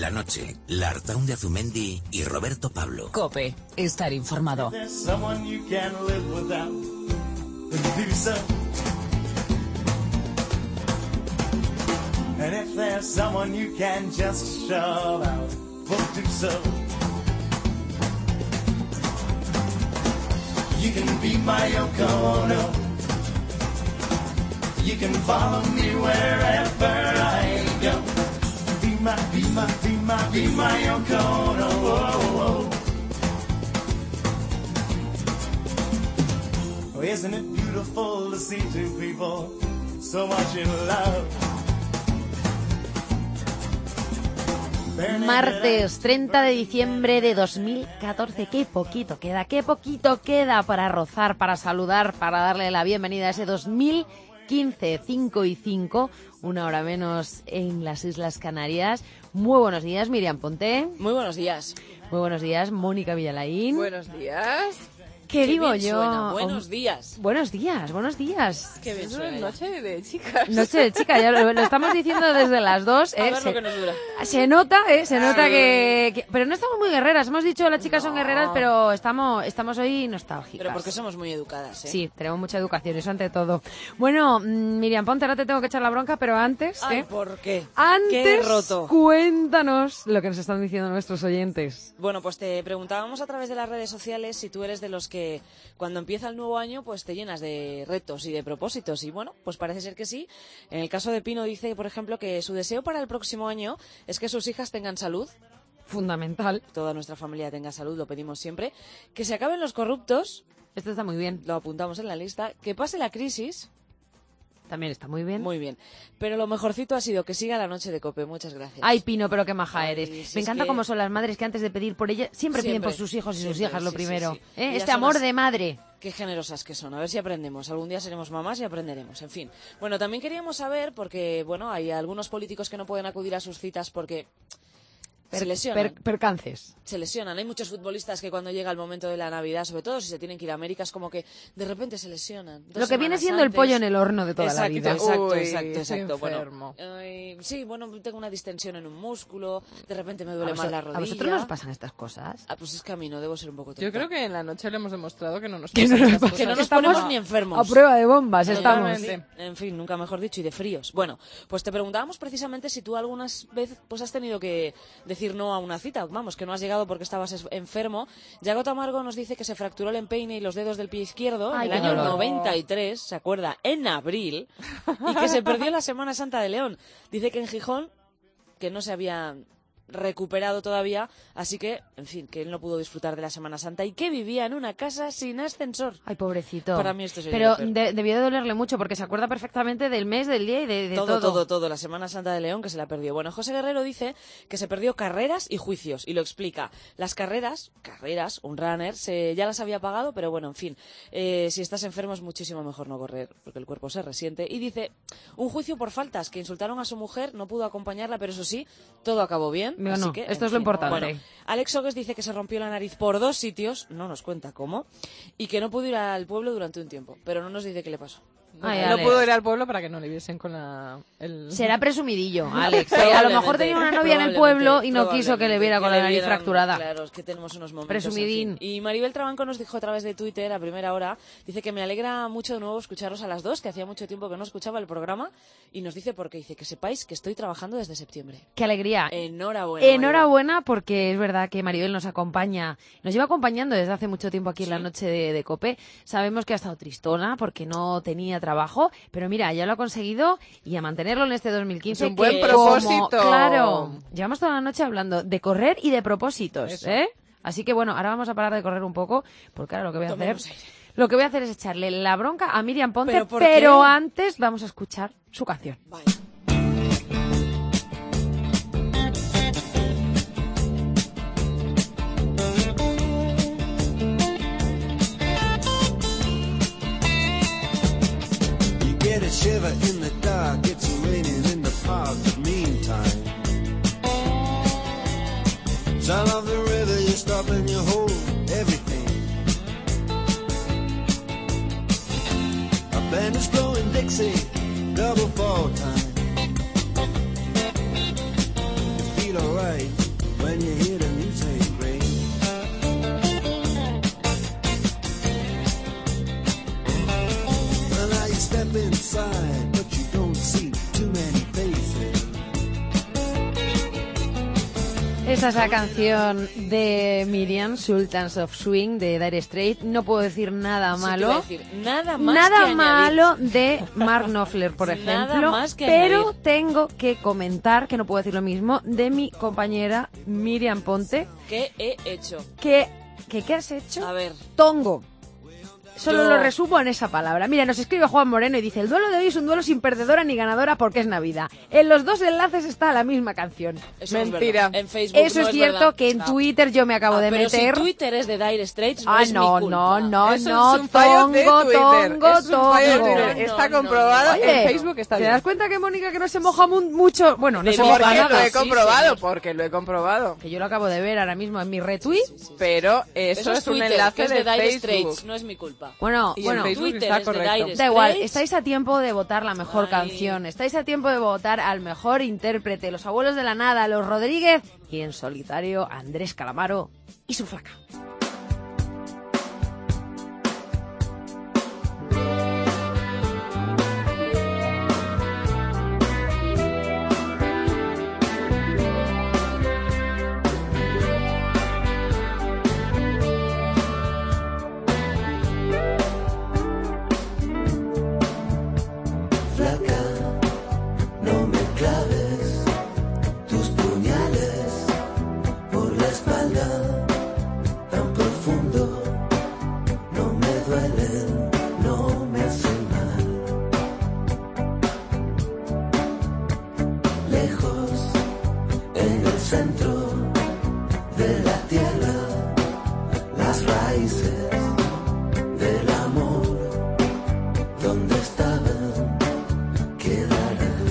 la noche, Lartaun de Azumendi y Roberto Pablo. COPE, estar informado. And if there's someone you can just shove out, well, do so. You can be my Yoko Ono. You can follow me wherever I go. Be my Yoko Ono. Oh, oh. Oh, isn't it beautiful to see two people so much in love? Martes 30 de diciembre de 2014. Qué poquito queda para rozar, para saludar, para darle la bienvenida a ese 2015, 5 y 5, una hora menos en las Islas Canarias. Muy buenos días, Miriam Ponte. Muy buenos días. Muy buenos días, Mónica Villalain. Buenos días. ¿Qué digo bien yo? Suena. Buenos días. Buenos días. Qué bien Es suena. una noche de chicas. Noche de chica, ya lo estamos diciendo desde las 2. A ver lo que nos dura. Se nota que... Pero no estamos muy guerreras. Hemos dicho las chicas son guerreras, pero estamos hoy nostálgicas. Pero porque somos muy educadas, ¿eh? Sí, tenemos mucha educación, eso ante todo. Bueno, Miriam Ponte, ahora te tengo que echar la bronca, pero antes... Ay, ¿por qué? Antes, ¿Qué roto? Cuéntanos lo que nos están diciendo nuestros oyentes. Bueno, pues te preguntábamos a través de las redes sociales si tú eres de los que cuando empieza el nuevo año pues te llenas de retos y de propósitos. Y bueno, pues parece ser que sí. En el caso de Pino dice, por ejemplo, que su deseo para el próximo año es que sus hijas tengan salud. Fundamental. Toda nuestra familia tenga salud, lo pedimos siempre. Que se acaben los corruptos. Esto está muy bien. Lo apuntamos en la lista. Que pase la crisis. También está muy bien. Muy bien. Pero lo mejorcito ha sido que siga la noche de COPE. Muchas gracias. Ay, Pino, pero qué maja Ay, eres. si Me es encanta que- cómo son las madres que antes de pedir por ellas siempre piden Siempre, por sus hijos y sus siempre, hijas lo sí, primero. sí, sí. Y ya Este son amor las- de madre. Qué generosas que son, a ver si aprendemos. Algún día seremos mamás y aprenderemos, en fin. Bueno, también queríamos saber, porque, bueno, hay algunos políticos que no pueden acudir a sus citas porque se lesionan. Percances. Se lesionan. Hay muchos futbolistas que cuando llega el momento de la Navidad, sobre todo si se tienen que ir a América, es como que de repente se lesionan. Lo que viene siendo el pollo en el horno de toda la vida. Exacto. Estoy Bueno, enfermo. sí, bueno, tengo una distensión en un músculo, de repente me duele ¿A más la vosotros- rodilla. ¿A vosotros nos pasan estas cosas? Ah, pues es que a mí no debo ser un poco tonta. Yo creo que en la noche le hemos demostrado que no nos Que pasan no nos estas pasa. cosas. Que no nos Estamos ponemos ni enfermos. A prueba de bombas estamos. Totalmente. En fin, nunca mejor dicho, y de fríos. Bueno, pues te preguntábamos precisamente si tú alguna vez pues has tenido que decir no a una cita. Vamos, que no has llegado porque estabas enfermo. Yago Tamargo nos dice que se fracturó el empeine y los dedos del pie izquierdo Ay, en el qué año dolor. 93, se acuerda, en abril, y que se perdió la Semana Santa de León. Dice que en Gijón, que no se había recuperado todavía, así que, en fin, que él no pudo disfrutar de la Semana Santa y que vivía en una casa sin ascensor. Ay, pobrecito. Para mí esto sería Pero lo peor. debió de dolerle mucho porque se acuerda perfectamente del mes, del día y de todo. Todo, la Semana Santa de León que se la perdió. Bueno, José Guerrero dice que se perdió carreras y juicios y lo explica. Las carreras, un runner, ya las había pagado, pero bueno, en fin, si estás enfermo es muchísimo mejor no correr porque el cuerpo se resiente. Y dice, un juicio por faltas, que insultaron a su mujer, no pudo acompañarla, pero eso sí, todo acabó bien. Bueno, así que, esto en es lo fin. importante. Bueno, Alex Ogues dice que se rompió la nariz por 2 sitios, no nos cuenta cómo, y que no pudo ir al pueblo durante un tiempo, pero no nos dice qué le pasó. Ay, No Alex. pudo ir al pueblo para que no le viesen con el... Será presumidillo, Alex. A lo mejor tenía una novia en el pueblo y no quiso que le viera con la nariz fracturada. Claro, es que tenemos unos momentos. Presumidín. En fin. Y Maribel Trabanco nos dijo a través de Twitter a primera hora, dice que me alegra mucho de nuevo escucharos a las dos, que hacía mucho tiempo que no escuchaba el programa, y nos dice por qué. Dice que sepáis que estoy trabajando desde septiembre. Qué alegría. Enhorabuena. Enhorabuena porque es verdad que Maribel nos acompaña, nos lleva acompañando desde hace mucho tiempo aquí en la Sí. noche de COPE. Sabemos que ha estado tristona porque no tenía trabajo, pero mira, ya lo ha conseguido y a mantenerlo en este 2015. Es un buen que propósito. Claro, llevamos toda la noche hablando de correr y de propósitos, Eso. ¿eh? Así que bueno, ahora vamos a parar de correr un poco porque ahora lo que voy a hacer... Tomemos aire. Lo que voy a hacer es echarle la bronca a Miriam Ponte, ¿Pero por pero qué? antes vamos a escuchar su canción. Vaya. You get a shiver in the dark, it's raining in the park, but meantime, sound of the river, you stop and you hold everything. A band is blowing Dixie, double fall time. You feel alright. Esa es la canción de Miriam, Sultans of Swing, de Dire Straits. No puedo decir nada malo. Sí, te iba a decir, nada más Nada que malo de Mark Knopfler, por Nada ejemplo. más que pero añadir. tengo que comentar, que no puedo decir lo mismo, de mi compañera Miriam Ponte. ¿Qué he hecho? ¿Qué has hecho? A ver. Tongo. Solo Yo- lo resumo en esa palabra. Mira, nos escribe Juan Moreno y dice: el duelo de hoy es un duelo sin perdedora ni ganadora porque es Navidad. En los dos enlaces está la misma canción. Eso no es Mentira. verdad. En Facebook Eso no es cierto verdad. que en No. Twitter yo me acabo de Pero meter. si Twitter es de Dire Straits, no Ah, es no, mi culpa. no, Eso no, es un fallo de tongo, Twitter. tongo, Es un fallo de tongo. Twitter. Está No, comprobado. Oye, En Facebook está ¿te bien. das cuenta que Mónica que no se moja mucho? Bueno, no De se mi moja Porque Ojalá, lo nada. he sí, comprobado, señor. porque lo he comprobado. Que yo lo acabo de ver ahora mismo en mi retweet. Pero eso es un Twitter, enlace que es de de Dire Facebook. Straits, no es mi culpa. Bueno, Y en bueno. Facebook Twitter está es de correcto. Dire Da igual, Straits. estáis a tiempo de votar la mejor Ay. canción, estáis a tiempo de votar al mejor intérprete, Los Abuelos de la Nada, Los Rodríguez y en solitario Andrés Calamaro y su flaca. Flaca, no me claves tus puñales por la espalda tan profundo. No me duelen, no me hacen mal. Lejos, en el centro de la tierra, las raíces del amor, donde estaban, quedarán.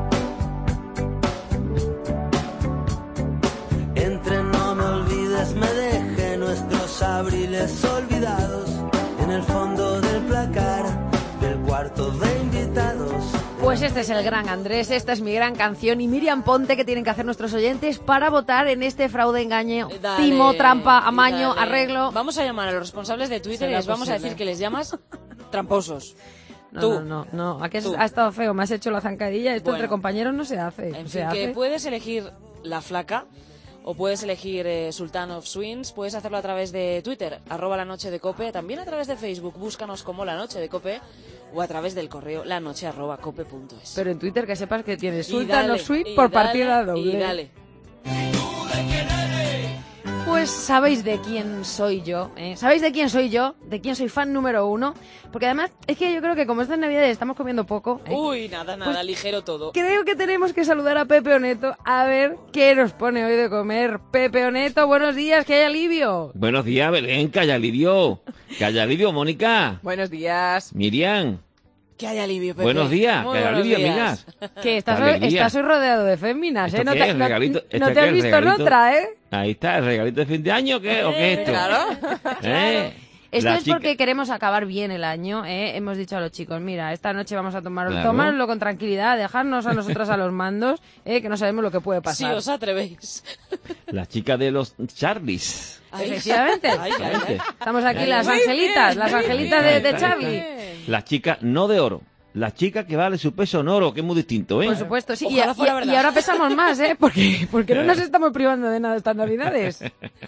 Entre no me olvides, me dejé nuestros abriles olvidados en el fondo del placar del cuarto de invitados. Pues este es el gran Andrés, esta es mi gran canción y Miriam Ponte, que tienen que hacer nuestros oyentes para votar en este fraude, engaño, Dale, timo, trampa, amaño, dale. arreglo. Vamos a llamar a los responsables de Twitter y Será les vamos a posible. decir que les llamas tramposos. No, Tú. no, aquí Tú. ha estado feo, me has hecho la zancadilla, esto Bueno. entre compañeros no se hace. En se fin, hace. que puedes elegir La Flaca o puedes elegir Sultan of Swings. Puedes hacerlo a través de Twitter, @lanochedecope, también a través de Facebook, búscanos como La Noche de Cope, o a través del correo lanoche@cope.es. Pero en Twitter que sepas que tienes Y Sultan dale, of Swing y por dale, partida doble. Y dale. Pues sabéis de quién soy yo, ¿eh? ¿Sabéis de quién soy yo? ¿De quién soy fan número uno? Porque además es que yo creo que como estas navidades estamos comiendo poco, ¿eh? Uy, nada, Pues- ligero todo. Creo que tenemos que saludar a Pepe Oneto a ver qué nos pone hoy de comer. Pepe Oneto, buenos días, que hay alivio. Buenos días, Belén, que haya alivio. Que haya alivio, Mónica. Buenos días. Miriam. Que haya alivio, Pepe. Buenos días, Muy que haya buenos alivio, días. amigas. Que estás Qué hoy, alegría. estás hoy rodeado de féminas, ¿eh? ¿Esto No qué te, es? no- ¿Regalito? no ¿Esto te qué has es? visto en ¿Regalito? otra, ¿eh? Ahí está, el regalito de fin de año, ¿qué? ¿O qué es esto? Claro. ¿Eh? Esto La es chica- porque queremos acabar bien el año, ¿eh? Hemos dicho a los chicos, mira, esta noche vamos a Claro. tomárnoslo con tranquilidad, dejarnos a nosotras a los mandos, que no sabemos lo que puede Si pasar. os atrevéis. La chica de los Charlies. Ay, Efectivamente. ay, ay, ay. Estamos aquí Muy las bien, angelitas, las muy angelitas bien. de Ahí está, ahí Charlie. está. La chica no de oro. La chica que vale su peso en oro, que es muy distinto, ¿eh? Por supuesto, sí. Ojalá fuera verdad. Y ahora pesamos más, ¿eh? Porque no nos estamos privando de nada estas navidades.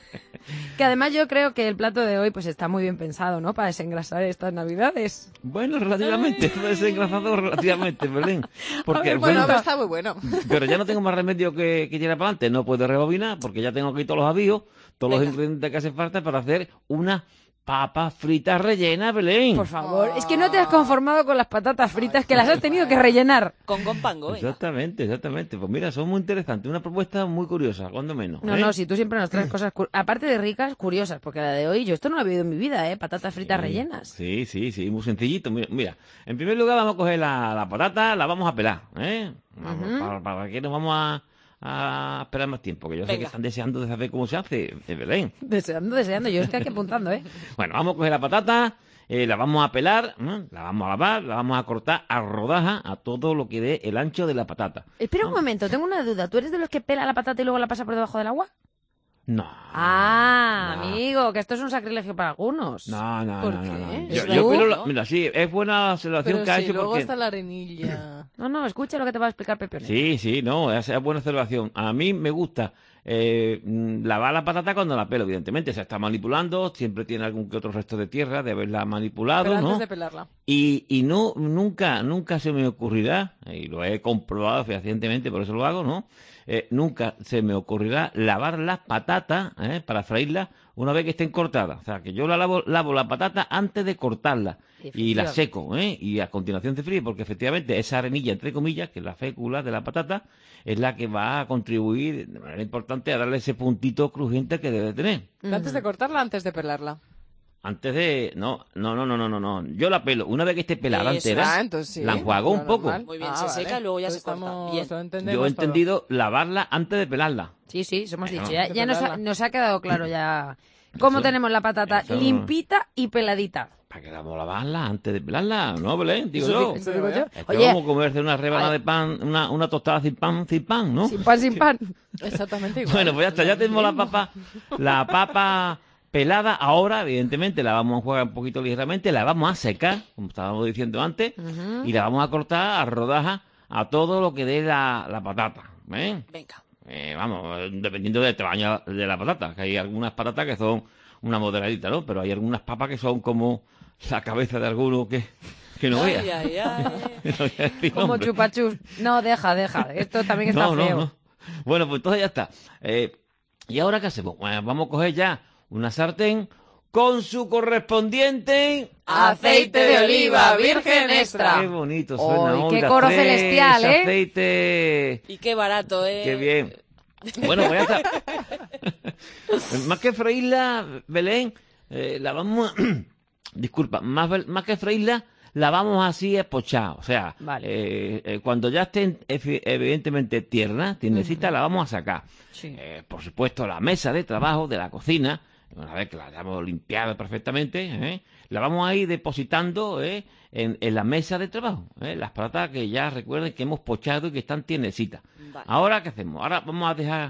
Que además yo creo que el plato de hoy pues está muy bien pensado, ¿no? Para desengrasar estas navidades. Bueno, relativamente. Desengrasado relativamente, Belén. Porque, Bueno, bueno, pero está muy bueno. pero ya no tengo más remedio que tirar para adelante. No puedo rebobinar porque ya tengo aquí todos los avíos, todos los Venga. ingredientes que hace falta para hacer una papa frita rellena, Belén. Por favor, es que no te has conformado con las patatas fritas, que las has tenido que rellenar. Con compango, venga. Exactamente, exactamente. Pues mira, son muy interesantes. Una propuesta muy curiosa, cuando menos. No, ¿eh? no, si tú siempre nos traes cosas, aparte de ricas, curiosas, porque la de hoy, yo esto no lo he vivido en mi vida, ¿eh? Patatas fritas rellenas. Sí, sí, sí, muy sencillito. Mira, en primer lugar vamos a coger la patata, la vamos a pelar, ¿eh? Para que nos vamos a esperar más tiempo, que yo sé Venga. que están deseando de saber cómo se hace, Belén. Deseando, yo estoy aquí apuntando, ¿eh? Bueno, vamos a coger la patata, la vamos a pelar, la vamos a lavar, la vamos a cortar a rodajas a todo lo que dé el ancho de la patata. Espera un momento, tengo una duda. ¿Tú eres de los que pela la patata y luego la pasa por debajo del agua? No. Ah, no. amigo, que esto es un sacrilegio para algunos. No, no, ¿Por no, qué? no, no. Es Yo verdad, pelo ¿no? mira, sí, es buena observación Pero que ha si hecho luego porque... está la arenilla. No, escucha lo que te va a explicar Pepe. Sí, sí, no, es buena observación. A mí me gusta lavar la patata cuando la pelo, evidentemente. Se está manipulando, siempre tiene algún que otro resto de tierra de haberla manipulado, Pero antes ¿no? de pelarla. Y no, nunca se me ocurrirá, y lo he comprobado fehacientemente, por eso lo hago, ¿no? Nunca se me ocurrirá lavar las patatas para freírlas una vez que estén cortadas. O sea, que yo lavo la patata antes de cortarla y la seco, y a continuación se fríe, porque efectivamente esa arenilla, entre comillas, que es la fécula de la patata, es la que va a contribuir de manera importante a darle ese puntito crujiente que debe tener. ¿Antes de cortarla, antes de pelarla? Antes de... No. Yo la pelo. Una vez que esté pelada Eso entera, Ah, entonces sí. la enjuago un Lo poco. normal. Muy bien, Ah, se vale. seca y luego ya se Entonces corta. estamos- Bien. lo entendemos Yo he todo. entendido lavarla antes de pelarla. Sí, eso hemos dicho. no. Ya, De ya pelarla. nos ha quedado claro ya cómo Eso- tenemos la patata eso- limpita y peladita. ¿Para qué vamos a lavarla antes de pelarla? ¿No, Belén? Digo Eso yo. eso digo yo. Es que Oye, vamos a comerse una rebanada de pan, una tostada sin pan, ¿no? sin pan, sin pan. Exactamente igual. Bueno, pues ya está, ya tenemos la papa pelada. Ahora, evidentemente, la vamos a jugar un poquito ligeramente, la vamos a secar, como estábamos diciendo antes, y la vamos a cortar a rodajas a todo lo que dé la patata. ¿Eh? Venga. Vamos, dependiendo del tamaño de la patata, que hay algunas patatas que son una moderadita, ¿no? Pero hay algunas papas que son como la cabeza de alguno que no vea. Ay, ay, ay. No voy a decir Como nombre. chupachus. No, deja. Esto también está feo. No. Bueno, pues entonces ya está. ¿Y ahora qué hacemos? Bueno, vamos a coger ya una sartén con su correspondiente... Aceite de oliva virgen extra. Qué bonito suena. ¡Ay, qué Omega coro 3, celestial, eh! Aceite... Y qué barato, ¿eh? Qué bien. Bueno, pues ya está. Más que freírla, Belén, la vamos... Disculpa, más que freírla, la vamos así a pochar. O sea, Vale. cuando ya esté evidentemente tierna, tiernecita, la vamos a sacar. Sí. Por supuesto, la mesa de trabajo de la cocina, una vez que la hayamos limpiado perfectamente, la vamos a ir depositando en la mesa de trabajo. Las patatas que ya recuerden que hemos pochado y que están tiernecitas. Vale. Ahora, ¿qué hacemos? Ahora vamos a dejar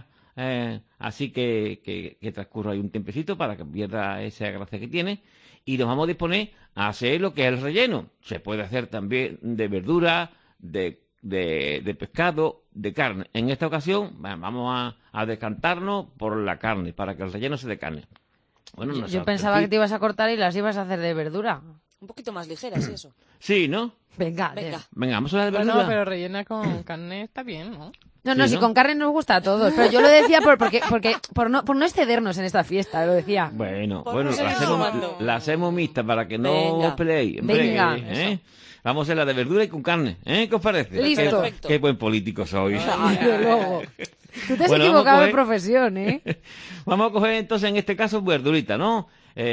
así que transcurra ahí un tiempecito para que pierda esa gracia que tiene. Y nos vamos a disponer a hacer lo que es el relleno. Se puede hacer también de verdura, de pescado, de carne. En esta ocasión vamos a decantarnos por la carne, para que el relleno sea de carne. Bueno, Yo pensaba que te ibas a cortar y las ibas a hacer de verdura. Un poquito más ligeras y eso. Sí, ¿no? Venga. Venga. Venga, vamos a la de verdura. Bueno, pero rellena con carne está bien, ¿no? No, Sí, si ¿no? con carne nos gusta a todos, pero yo lo decía por no excedernos en esta fiesta, lo decía. Bueno, Por no seguir sumando. la hacemos mixta para que no Venga. os peleéis. Venga. Vamos a hacer la de verdura y con carne. ¿Qué os parece? Listo. Qué buen político sois. Desde luego. Tú te has Bueno, equivocado vamos a de profesión, ¿eh? Vamos a coger entonces en este caso verdurita, ¿no?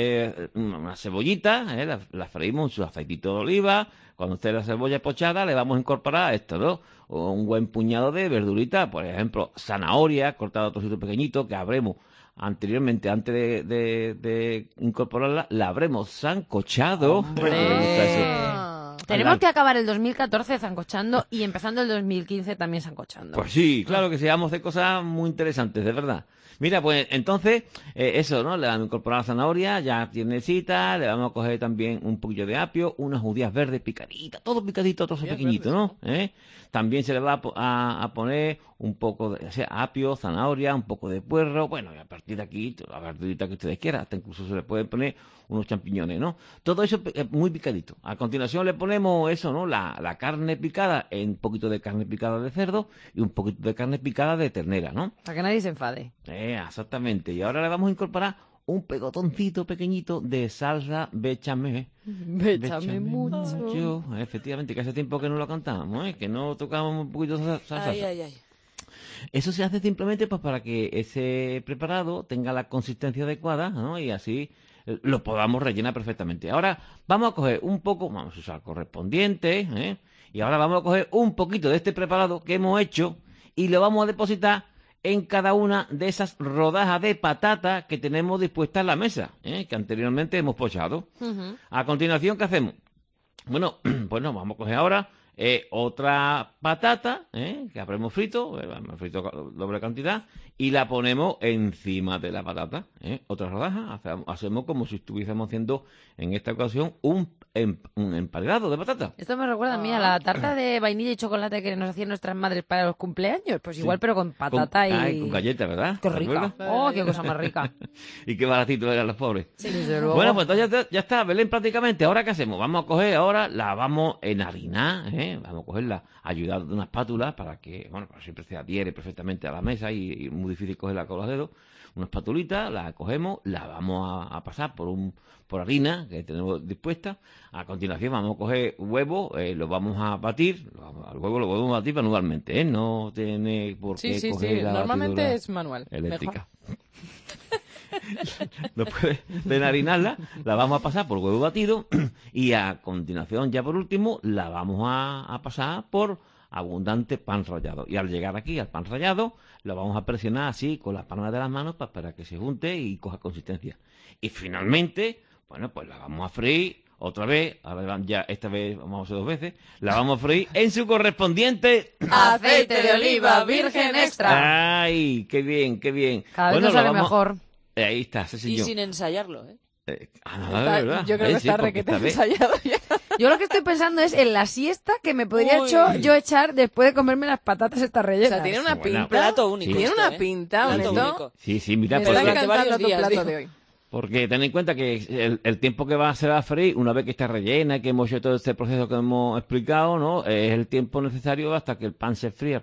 Una cebollita, la freímos en su aceitito de oliva. Cuando esté la cebolla pochada, le vamos a incorporar esto, ¿no? Un buen puñado de verdurita, por ejemplo, zanahoria cortada a trocitos pequeñitos que habremos anteriormente, antes de incorporarla, la habremos sancochado. ¡Hombre! Me gusta eso. Ah. Tenemos que acabar el 2014 zancochando y empezando el 2015 también zancochando. Pues sí, claro que sí, vamos a hacer cosas muy interesantes, de verdad. Mira, pues entonces, eso, ¿no? Le vamos a incorporar la zanahoria, ya tiernecita, le vamos a coger también un poquillo de apio, unas judías verdes picaditas, todo picadito, trozos Judías pequeñitos, ¿no? También se le va a poner un poco de apio, zanahoria, un poco de puerro, bueno, y a partir de aquí, la verdurita que ustedes quieran, hasta incluso se le pueden poner unos champiñones, ¿no? Todo eso muy picadito. A continuación le ponemos eso, ¿no? La carne picada, un poquito de carne picada de cerdo y un poquito de carne picada de ternera, ¿no? Para que nadie se enfade. Exactamente. Y ahora le vamos a incorporar un pegotoncito pequeñito de salsa bechamel. Béchame mucho. mucho. Efectivamente, que hace tiempo que no lo cantamos, que no tocábamos un poquito de salsa. Ay, ay, ay. Eso se hace simplemente pues, para que ese preparado tenga la consistencia adecuada, ¿no? Y así lo podamos rellenar perfectamente. Ahora vamos a coger un poco, vamos a usar correspondiente, y ahora vamos a coger un poquito de este preparado que hemos hecho y lo vamos a depositar en cada una de esas rodajas de patata que tenemos dispuestas en la mesa, que anteriormente hemos pochado. A continuación, ¿qué hacemos? Bueno, pues nos vamos a coger ahora otra patata, que habremos frito, hemos frito doble cantidad, y la ponemos encima de la patata, otra rodaja, hacemos como si estuviésemos haciendo, en esta ocasión, un emparedado de patata. Esto me recuerda a mí a la tarta de vainilla y chocolate que nos hacían nuestras madres para los cumpleaños, pues igual, pero con patata y... con galleta, ¿verdad? Qué rica. Oh, qué cosa más rica. Y qué baratito eran los pobres. Sí, desde luego. Bueno, pues entonces ya está, Belén, prácticamente. ¿Ahora qué hacemos? Vamos a coger ahora, la vamos a enharinar, vamos a cogerla ayudada de una espátula para que, bueno, pues siempre se adhiere perfectamente a la mesa y es muy difícil cogerla con los dedos. Una espatulita, la cogemos, la vamos a pasar por harina que tenemos dispuesta. A continuación vamos a coger huevo, lo vamos a batir, al huevo lo podemos batir manualmente, no tiene por qué coger la normalmente batidora es manual. eléctrica. Después de enharinarla, la vamos a pasar por huevo batido y a continuación, ya por último, la vamos a pasar por abundante pan rallado. Y al llegar aquí al pan rallado, lo vamos a presionar así con las palmas de las manos para que se junte y coja consistencia. Y finalmente, bueno, pues la vamos a freír otra vez, ahora ya esta vez vamos a hacer 2 veces, la vamos a freír en su correspondiente aceite de oliva virgen extra. ¡Ay, qué bien, qué bien! Cada vez nos sale mejor. Ahí está, sí, Y señor. sin ensayarlo, ¿Verdad? Yo creo que está requete ensayado ya. Yo lo que estoy pensando es en la siesta que me podría yo echar después de comerme las patatas estas rellenas. O sea, tiene una Buena. pinta. Plato único. Tiene esto, una pinta, Plato bonito. único. Sí, mira, Me porque, está durante encantando varios tu días, plato digo. de hoy. porque ten en cuenta que el tiempo que se va a freír, una vez que está rellena, que hemos hecho todo este proceso que hemos explicado, ¿no? Es el tiempo necesario hasta que el pan se fría,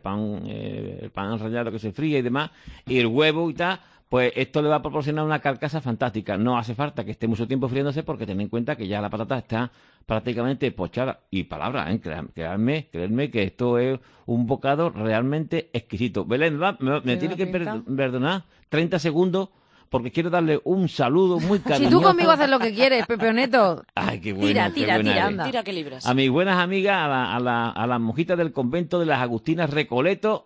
el pan rallado que se fría y demás, y el huevo y tal. Pues esto le va a proporcionar una carcasa fantástica. No hace falta que esté mucho tiempo friéndose porque ten en cuenta que ya la patata está prácticamente pochada. Y palabra, créanme que esto es un bocado realmente exquisito. Belén, me tiene que perdonar 30 segundos porque quiero darle un saludo muy cariñoso. Si tú conmigo haces lo que quieres, Pepeoneto. Ay, qué bueno. Tira, anda. Tira que libras. A mis buenas amigas, a las monjitas del convento de las Agustinas Recoleto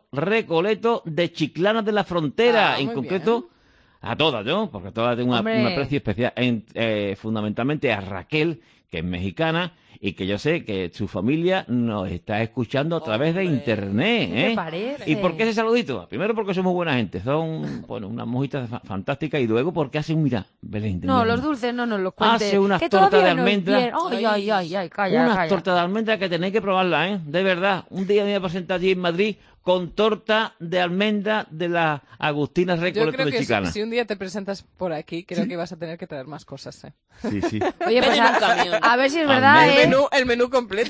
de Chiclana de la Frontera, en concreto... Bien. A todas, ¿no? Porque a todas tengo un aprecio especial. Fundamentalmente a Raquel, que es mexicana, y que yo sé que su familia nos está escuchando a través de internet. ¿Qué te parece? ¿Y por qué ese saludito? Primero porque somos buena gente, son unas mojitas fantásticas, y luego porque hacen, mira, Belén. No, los dulces no nos los cuentes. Hace unas tortas de almendra. Ay, calla. Unas tortas de almendra que tenéis que probarlas, de verdad. Un día me voy a presentar allí en Madrid con torta de almendra de las Agustinas Recoleto de Chiclana. Si un día te presentas por aquí, creo que vas a tener que traer más cosas, Sí. Oye, pues a ver si es verdad, el menú completo.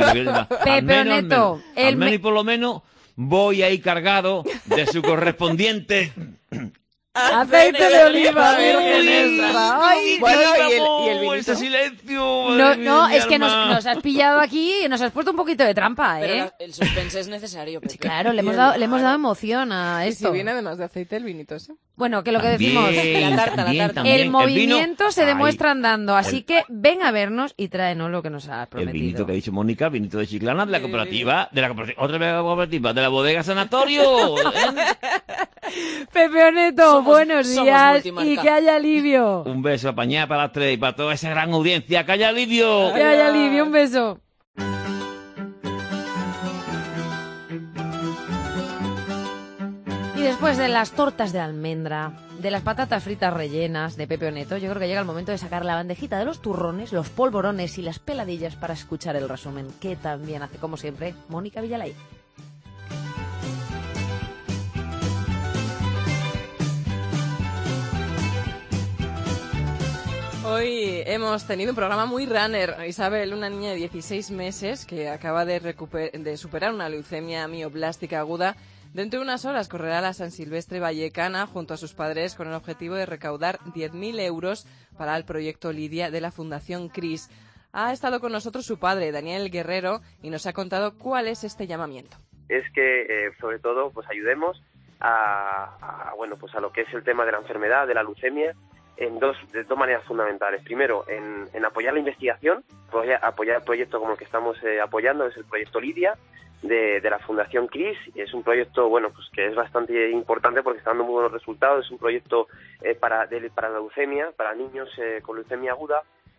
Pepeoneto. Al menos y por lo menos voy ahí cargado de su correspondiente... Aceite de oliva virgen extra. Ay, bueno, y el vinito. Ese silencio. No, es que nos has pillado aquí y nos has puesto un poquito de trampa, Pero el suspense es necesario, Pepe. Sí, claro, le hemos dado emoción a esto. Y si viene además de aceite el vinito ese. Bueno, que lo que decimos, la tarta. El movimiento se demuestra andando, así que ven a vernos y tráenos lo que nos has prometido. El vinito que ha dicho Mónica, vinito de Chiclana, de la cooperativa, otra vez la cooperativa, de la bodega Sanatorio. Pepeoneto, buenos días y que haya alivio. Un beso apañada para las 3 y para toda esa gran audiencia. ¡Que haya alivio! Que haya alivio, un beso. Y después de las tortas de almendra, de las patatas fritas rellenas de Pepeoneto, yo creo que llega el momento de sacar la bandejita de los turrones, los polvorones y las peladillas para escuchar el resumen, que también hace, como siempre, Mónica Villalay. Hoy hemos tenido un programa muy runner. Isabel, una niña de 16 meses que acaba de superar una leucemia amiоблástica aguda, dentro de unas horas correrá a la San Silvestre Vallecana junto a sus padres con el objetivo de recaudar 10.000 euros para el proyecto Lidia de la Fundación CRIS. Ha estado con nosotros su padre, Daniel Guerrero, y nos ha contado cuál es este llamamiento. Es que, sobre todo, pues ayudemos a lo que es el tema de la enfermedad, de la leucemia, de dos maneras fundamentales. Primero, en apoyar la investigación, apoyar el proyecto como el que estamos apoyando, es el proyecto Lidia de la Fundación CRIS. Es un proyecto, que es bastante importante porque está dando muy buenos resultados. Es un proyecto para la leucemia, para niños con leucemia aguda.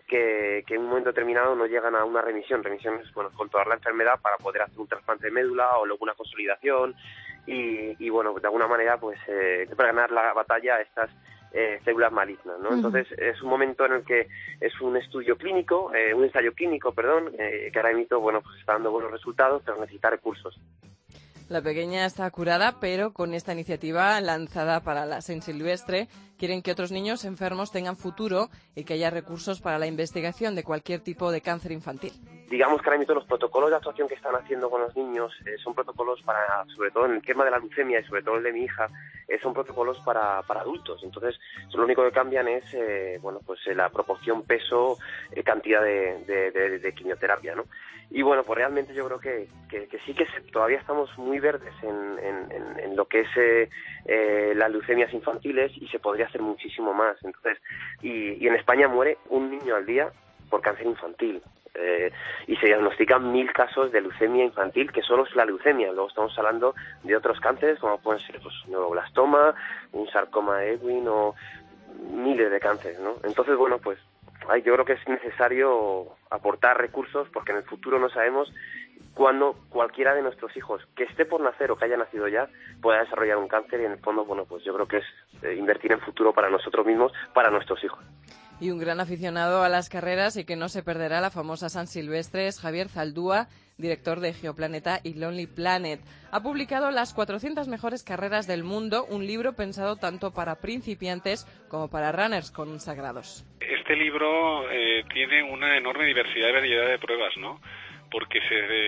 que en un momento determinado no llegan a una remisión. Remisión es, bueno, controlar la enfermedad para poder hacer un trasplante de médula o luego una consolidación y bueno, de alguna manera pues para ganar la batalla a estas células malignas, ¿no? Entonces es un momento en el que es un ensayo clínico, que ahora mismo, bueno, pues está dando buenos resultados, pero necesita recursos. La pequeña está curada, pero con esta iniciativa lanzada para la Sant Silvestre, quieren que otros niños enfermos tengan futuro y que haya recursos para la investigación de cualquier tipo de cáncer infantil. Digamos que ahora mismo los protocolos de actuación que están haciendo con los niños son protocolos para, sobre todo en el tema de la leucemia y sobre todo el de mi hija, son protocolos para adultos. Entonces, lo único que cambian es la proporción peso, cantidad de quimioterapia, ¿no? Y bueno, pues realmente yo creo que sí que todavía estamos muy verdes en lo que es las leucemias infantiles y se podría hacer muchísimo más. Entonces, y en España muere un niño al día por cáncer infantil. Y se diagnostican 1000 casos de leucemia infantil, que solo es la leucemia. Luego estamos hablando de otros cánceres, como pueden ser pues, neuroblastoma, un sarcoma de Ewing o miles de cánceres, ¿no? Entonces, bueno, pues yo creo que es necesario aportar recursos porque en el futuro no sabemos cuándo cualquiera de nuestros hijos que esté por nacer o que haya nacido ya pueda desarrollar un cáncer y en el fondo, bueno, pues yo creo que es invertir en futuro para nosotros mismos, para nuestros hijos. Y un gran aficionado a las carreras y que no se perderá la famosa Sant Silvestre es Javier Zaldúa, director de Geoplaneta y Lonely Planet. Ha publicado Las 400 mejores carreras del mundo, un libro pensado tanto para principiantes como para runners consagrados. Este libro tiene una enorme diversidad y variedad de pruebas, ¿no? Porque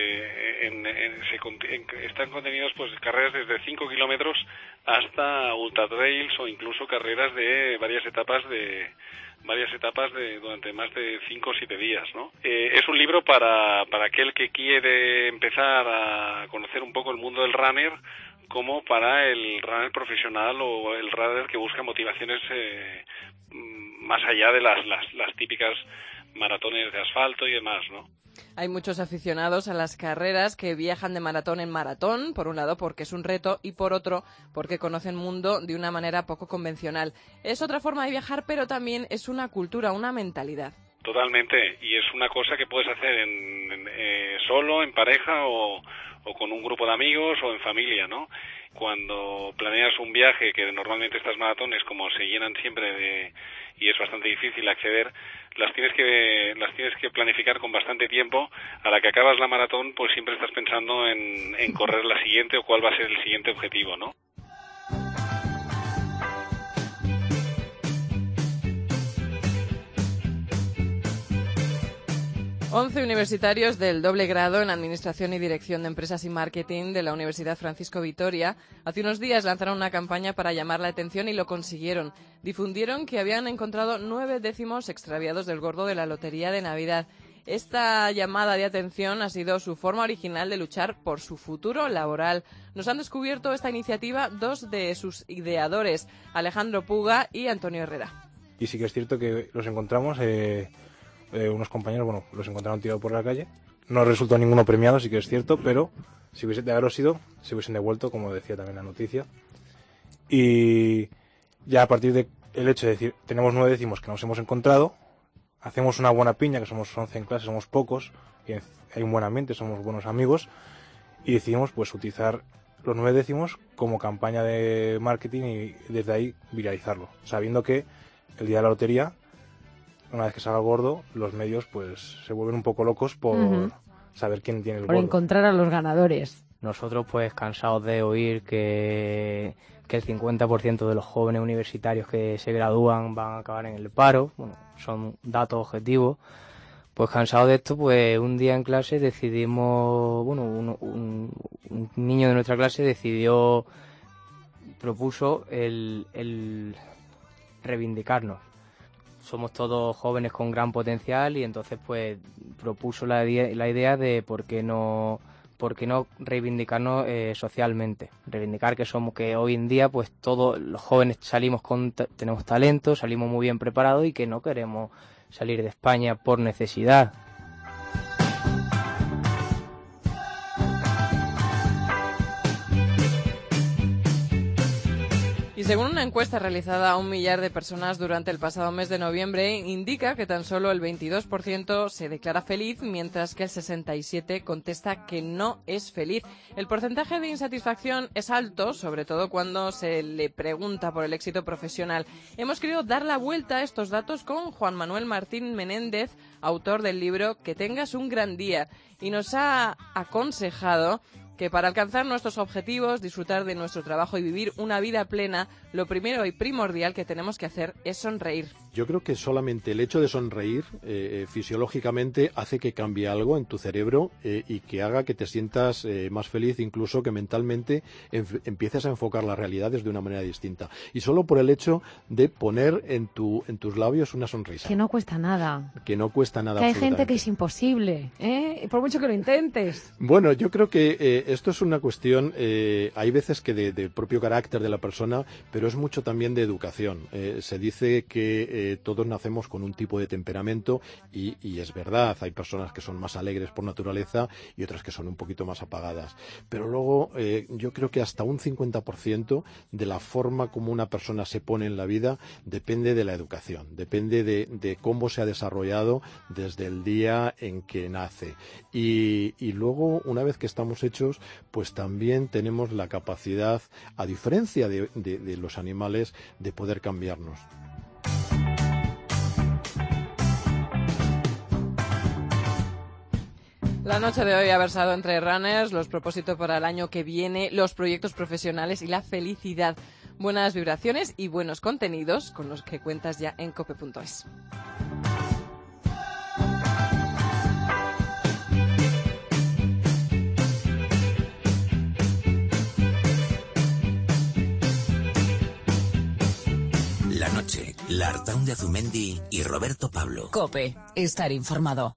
están contenidos pues carreras desde 5 kilómetros hasta ultra trails o incluso carreras de varias etapas durante más de 5 o 7 días, ¿no? Es un libro para aquel que quiere empezar a conocer un poco el mundo del runner, como para el runner profesional o el runner que busca motivaciones más allá de las típicas maratones de asfalto y demás, ¿no? Hay muchos aficionados a las carreras que viajan de maratón en maratón, por un lado porque es un reto y por otro porque conocen el mundo de una manera poco convencional. Es otra forma de viajar, pero también es una cultura, una mentalidad. Totalmente, y es una cosa que puedes hacer solo, en pareja o con un grupo de amigos o en familia, ¿no? Cuando planeas un viaje, que normalmente estas maratones, como se llenan siempre y es bastante difícil acceder, las tienes que planificar con bastante tiempo. A la que acabas la maratón, pues siempre estás pensando en correr la siguiente o cuál va a ser el siguiente objetivo, ¿no? Once universitarios del doble grado en Administración y Dirección de Empresas y Marketing de la Universidad Francisco Vitoria hace unos días lanzaron una campaña para llamar la atención y lo consiguieron. Difundieron que habían encontrado 9 décimos extraviados del gordo de la Lotería de Navidad. Esta llamada de atención ha sido su forma original de luchar por su futuro laboral. Nos han descubierto esta iniciativa 2 de sus ideadores, Alejandro Puga y Antonio Herrera. Y sí que es cierto que los encontramos... unos compañeros, los encontraron tirados por la calle. No resultó ninguno premiado, sí que es cierto, pero si hubiese de haberlo sido, se hubiesen devuelto, como decía también la noticia. Y ya a partir del hecho de decir, tenemos 9 décimos que nos hemos encontrado, hacemos una buena piña, que somos 11 en clase, somos pocos, y hay un buen ambiente, somos buenos amigos, y decidimos pues utilizar los 9 décimos como campaña de marketing y desde ahí viralizarlo, sabiendo que el día de la lotería, una vez que salga el gordo, los medios pues se vuelven un poco locos por saber quién tiene el gordo. Por encontrar a los ganadores. Nosotros pues cansados de oír que el 50% de los jóvenes universitarios que se gradúan van a acabar en el paro, son datos objetivos, pues cansados de esto, pues un día en clase decidimos, un niño de nuestra clase propuso el reivindicarnos. Somos todos jóvenes con gran potencial y entonces pues propuso la idea de por qué no reivindicarnos socialmente, reivindicar que hoy en día pues todos los jóvenes tenemos talento, salimos muy bien preparados y que no queremos salir de España por necesidad. Y Según una encuesta realizada a 1 millar de personas durante el pasado mes de noviembre, indica que tan solo el 22% se declara feliz, mientras que el 67% contesta que no es feliz. El porcentaje de insatisfacción es alto, sobre todo cuando se le pregunta por el éxito profesional. Hemos querido dar la vuelta a estos datos con Juan Manuel Martín Menéndez, autor del libro Que tengas un gran día, y nos ha aconsejado que para alcanzar nuestros objetivos, disfrutar de nuestro trabajo y vivir una vida plena, lo primero y primordial que tenemos que hacer es sonreír. Yo creo que solamente el hecho de sonreír fisiológicamente hace que cambie algo en tu cerebro y que haga que te sientas más feliz, incluso que mentalmente empieces a enfocar las realidades de una manera distinta. Y solo por el hecho de poner en tus labios una sonrisa. Que no cuesta nada. Que no cuesta nada. Que hay gente que es imposible, por mucho que lo intentes. Bueno, yo creo que esto es una cuestión, hay veces que del propio carácter de la persona, pero es mucho también de educación. Se dice que todos nacemos con un tipo de temperamento y es verdad, hay personas que son más alegres por naturaleza y otras que son un poquito más apagadas. Pero luego yo creo que hasta un 50% de la forma como una persona se pone en la vida depende de la educación, depende de cómo se ha desarrollado desde el día en que nace. Y luego, una vez que estamos hechos, pues también tenemos la capacidad, a diferencia de los animales, de poder cambiarnos. La noche de hoy ha versado entre runners, los propósitos para el año que viene, los proyectos profesionales y la felicidad. Buenas vibraciones y buenos contenidos con los que cuentas ya en cope.es. La noche, Lartaun de Azumendi y Roberto Pablo. COPE, estar informado.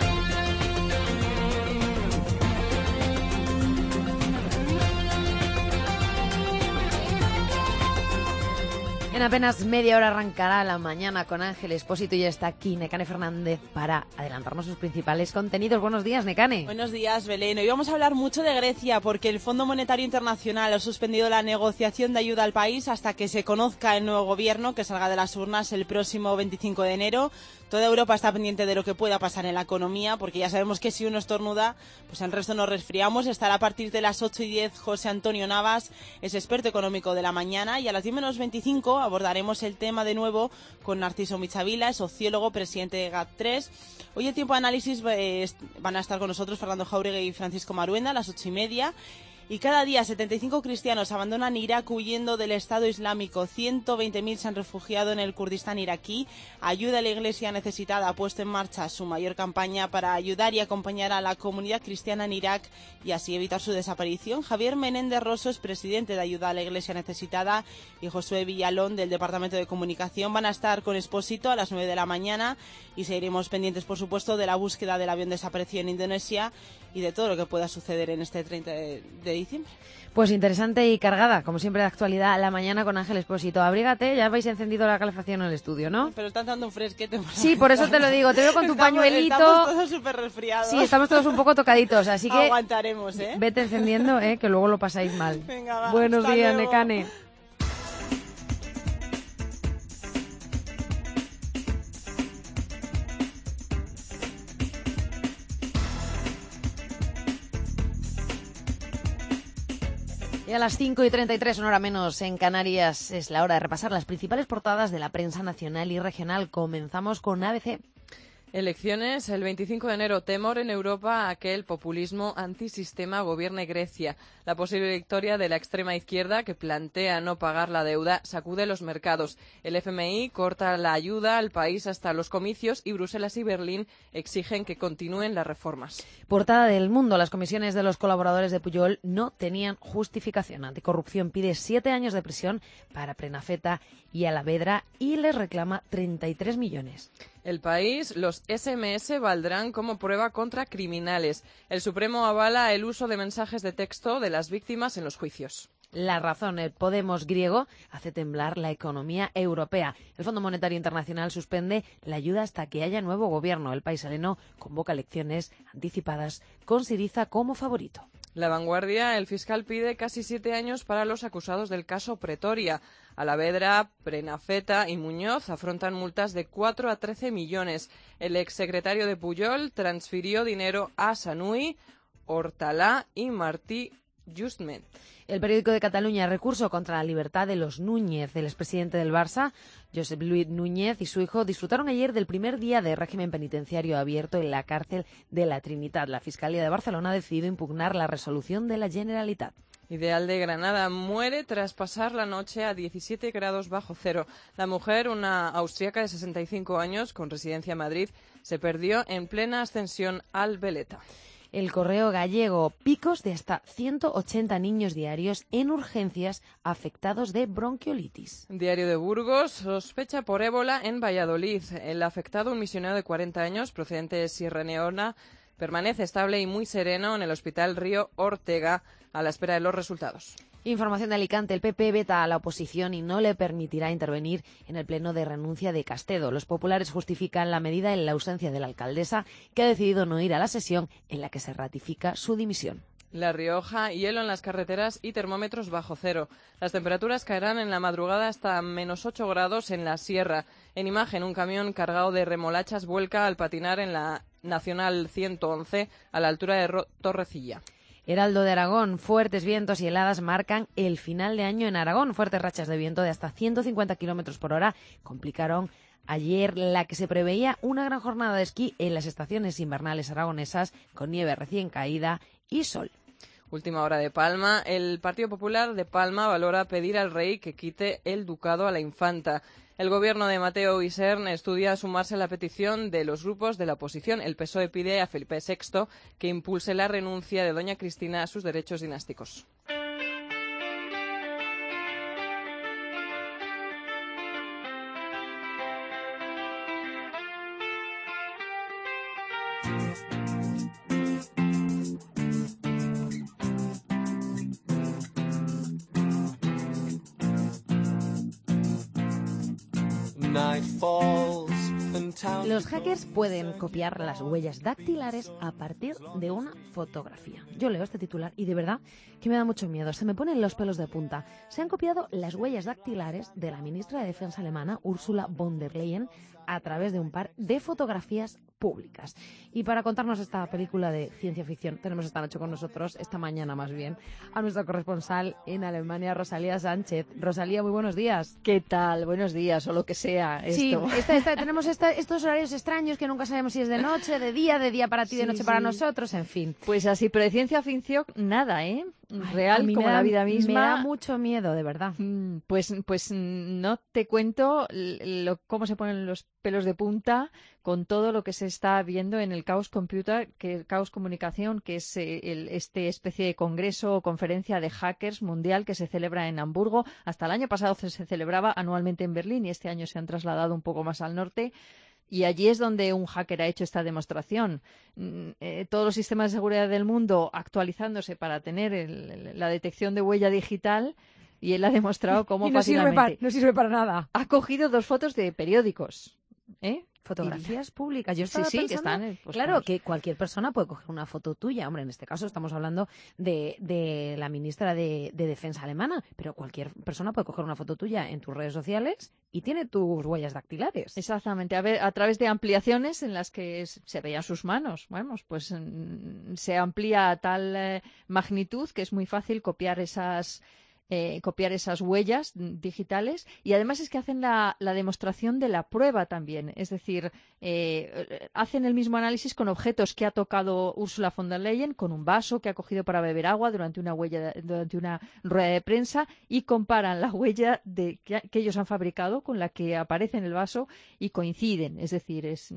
En apenas media hora arrancará la mañana con Ángel Expósito y ya está aquí Nekane Fernández para adelantarnos sus principales contenidos. Buenos días, Nekane. Buenos días, Belén. Hoy vamos a hablar mucho de Grecia porque el Fondo Monetario Internacional ha suspendido la negociación de ayuda al país hasta que se conozca el nuevo gobierno que salga de las urnas el próximo 25 de enero. Toda Europa está pendiente de lo que pueda pasar en la economía porque ya sabemos que si uno estornuda, pues el resto nos resfriamos. Estará a partir de las 8:10 José Antonio Navas, es experto económico de la mañana, y a las 10:25 abordaremos el tema de nuevo con Narciso Michavila, sociólogo, presidente de GAT3. Hoy el tiempo de análisis van a estar con nosotros Fernando Jáuregui y Francisco Maruenda a las 8:30. Y cada día 75 cristianos abandonan Irak huyendo del Estado Islámico. 120.000 se han refugiado en el Kurdistán iraquí. Ayuda a la Iglesia Necesitada ha puesto en marcha su mayor campaña para ayudar y acompañar a la comunidad cristiana en Irak y así evitar su desaparición. Javier Menéndez Rosso es presidente de Ayuda a la Iglesia Necesitada y Josué Villalón del Departamento de Comunicación van a estar con Expósito a las 9 de la mañana y seguiremos pendientes, por supuesto, de la búsqueda del avión desaparecido en Indonesia y de todo lo que pueda suceder en este 30 de diciembre. Pues interesante y cargada, como siempre, de actualidad a la mañana con Ángel Expósito. Abrígate, ya habéis encendido la calefacción en el estudio, ¿no? Pero están dando un fresquete. Sí, por eso te lo digo, te veo con tu pañuelito. Estamos todos súper resfriados. Sí, estamos todos un poco tocaditos, así que aguantaremos, vete encendiendo, que luego lo pasáis mal. Venga, va, Buenos días, luego. Nekane. Y a las 5:33, una hora menos en Canarias, es la hora de repasar las principales portadas de la prensa nacional y regional. Comenzamos con ABC. Elecciones el 25 de enero. Temor en Europa a que el populismo antisistema gobierne Grecia. La posible victoria de la extrema izquierda, que plantea no pagar la deuda, sacude los mercados. El FMI corta la ayuda al país hasta los comicios y Bruselas y Berlín exigen que continúen las reformas. Portada del Mundo. Las comisiones de los colaboradores de Pujol no tenían justificación. Anticorrupción pide 7 años de prisión para Prenafeta y Alavedra y les reclama 33 millones. El País, los SMS valdrán como prueba contra criminales. El Supremo avala el uso de mensajes de texto de las víctimas en los juicios. La razón, el Podemos griego hace temblar la economía europea. El Fondo Monetario Internacional suspende la ayuda hasta que haya nuevo gobierno. El país heleno convoca elecciones anticipadas con Syriza como favorito. La Vanguardia, el fiscal pide casi 7 años para los acusados del caso Pretoria. Alavedra, Prenafeta y Muñoz afrontan multas de 4 a 13 millones. El exsecretario de Pujol transfirió dinero a Sanui, Hortalá y Martí Justmet. El periódico de Cataluña, recurso contra la libertad de los Núñez. El expresidente del Barça, Josep Luis Núñez, y su hijo disfrutaron ayer del primer día de régimen penitenciario abierto en la cárcel de la Trinitat. La Fiscalía de Barcelona ha decidido impugnar la resolución de la Generalitat. Ideal de Granada muere tras pasar la noche a 17 grados bajo cero. La mujer, una austríaca de 65 años con residencia en Madrid, se perdió en plena ascensión al Veleta. El Correo gallego, picos de hasta 180 niños diarios en urgencias afectados de bronquiolitis. Diario de Burgos, sospecha por ébola en Valladolid. El afectado, un misionero de 40 años, procedente de Sierra Leona, permanece estable y muy sereno en el Hospital Río Ortega a la espera de los resultados. Información de Alicante. El PP veta a la oposición y no le permitirá intervenir en el pleno de renuncia de Castedo. Los populares justifican la medida en la ausencia de la alcaldesa, que ha decidido no ir a la sesión en la que se ratifica su dimisión. La Rioja, hielo en las carreteras y termómetros bajo cero. Las temperaturas caerán en la madrugada hasta -8 grados en la sierra. En imagen, un camión cargado de remolachas vuelca al patinar en la Nacional 111 a la altura de Torrecilla. Heraldo de Aragón, fuertes vientos y heladas marcan el final de año en Aragón. Fuertes rachas de viento de hasta 150 kilómetros por hora complicaron ayer la que se preveía una gran jornada de esquí en las estaciones invernales aragonesas, con nieve recién caída y sol. Última hora de Palma. El Partido Popular de Palma valora pedir al rey que quite el ducado a la infanta. El gobierno de Mateo Isern estudia sumarse a la petición de los grupos de la oposición. El PSOE pide a Felipe VI que impulse la renuncia de doña Cristina a sus derechos dinásticos. Los hackers pueden copiar las huellas dactilares a partir de una fotografía. Yo leo este titular y de verdad que me da mucho miedo. Se me ponen los pelos de punta. Se han copiado las huellas dactilares de la ministra de Defensa alemana, Ursula von der Leyen, a través de un par de fotografías públicas. Y para contarnos esta película de ciencia ficción, tenemos esta noche con nosotros, esta mañana más bien, a nuestra corresponsal en Alemania, Rosalía Sánchez. Rosalía, muy buenos días. ¿Qué tal? Buenos días, o lo que sea esto. Sí, tenemos estos horarios extraños que nunca sabemos si es de noche, de día para ti, de noche para nosotros, en fin. Pues así, pero de ciencia ficción, nada, ¿eh? Real como la vida misma. Me da mucho miedo, de verdad. Pues no te cuento cómo se ponen los pelos de punta con todo lo que se está viendo en el Chaos Computer, Chaos Comunicación, que es este especie de congreso o conferencia de hackers mundial que se celebra en Hamburgo. Hasta el año pasado se celebraba anualmente en Berlín y este año se han trasladado un poco más al norte. Y allí es donde un hacker ha hecho esta demostración. Todos los sistemas de seguridad del mundo actualizándose para tener la detección de huella digital, y él ha demostrado cómo fácilmente no sirve para nada. Ha cogido 2 fotos de periódicos, fotografías públicas. Yo estaba pensando, que están claro, que cualquier persona puede coger una foto tuya. Hombre, en este caso estamos hablando de la ministra de Defensa alemana, pero cualquier persona puede coger una foto tuya en tus redes sociales y tiene tus huellas dactilares. Exactamente, a través de ampliaciones en las que se veían sus manos. Bueno, pues se amplía a tal magnitud que es muy fácil copiar esas huellas digitales, y además es que hacen la demostración de la prueba también, es decir, hacen el mismo análisis con objetos que ha tocado Ursula von der Leyen, con un vaso que ha cogido para beber agua durante una rueda de prensa, y comparan la huella que ellos han fabricado con la que aparece en el vaso y coinciden, es decir, es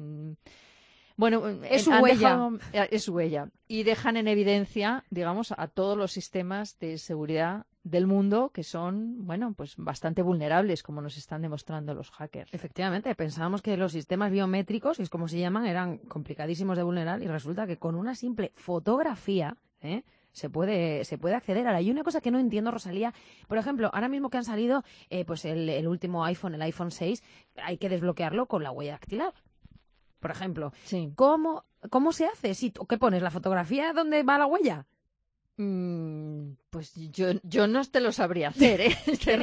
su huella. Y dejan en evidencia, digamos, a todos los sistemas de seguridad del mundo que son, pues bastante vulnerables, como nos están demostrando los hackers. Efectivamente, pensábamos que los sistemas biométricos, que es como se llaman, eran complicadísimos de vulnerar, y resulta que con una simple fotografía, se puede acceder. Ahora, hay una cosa que no entiendo, Rosalía. Por ejemplo, ahora mismo que han salido pues el último iPhone, el iPhone 6, hay que desbloquearlo con la huella dactilar. Por ejemplo, sí. ¿Cómo se hace? ¿Qué pones? ¿La fotografía donde va la huella? Pues yo no te lo sabría hacer, ¿eh?